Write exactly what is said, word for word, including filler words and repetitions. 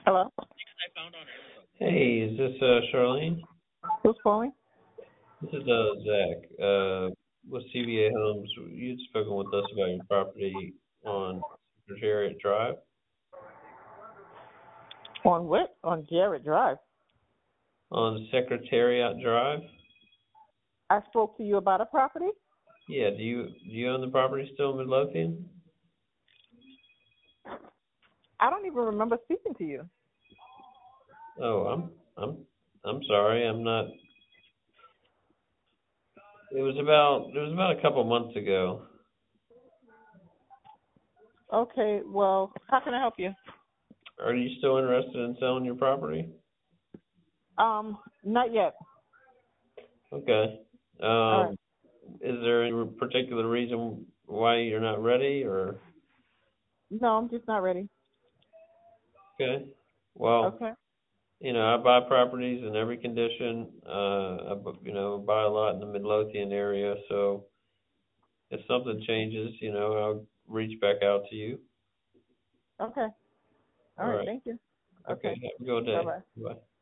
Hello? Hey, is this uh, Charlene? Who's calling? This is uh, Zach uh, with C V A Homes. You'd spoken with us about your property on Secretariat Drive. On what? On Jarrett Drive. On Secretariat Drive? I spoke to you about a property? Yeah, do you do you own the property still in Midlothian? I don't even remember speaking to you. Oh, I'm I'm I'm sorry. I'm not. It was about it was about a couple months ago. Okay, well, how can I help you? Are you still interested in selling your property? Um, not yet. Okay. All right. Um, is there any particular reason why you're not ready, or? No, I'm just not ready. Okay. Well, Okay. you know, I buy properties in every condition. Uh, I, bu- you know, buy a lot in the Midlothian area. So if something changes, you know, I'll reach back out to you. Okay. All All right, right. thank you. Okay. Okay. Have a good day. Bye-bye. Bye.